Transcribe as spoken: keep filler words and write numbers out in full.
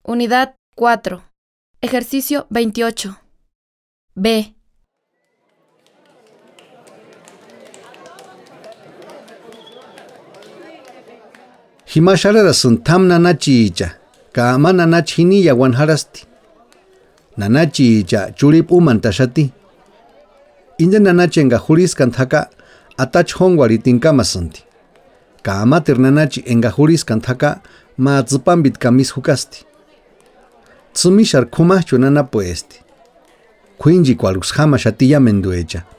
Unidad cuatro. Ejercicio veintiocho. B. Himasharasun tam nanachi icha, kama nanachi hini yawan harasti. Nanachi icha churip uman tashati. Inja nanachi enga juriskan thaka atach hongwari tinkamasanti. Kama tir nanachi enga juriskan thaka ma tzupambit kamis hukasti. Tsumishar kumachu nana puesti. Kuinji kwalux hama shatiya menduecha.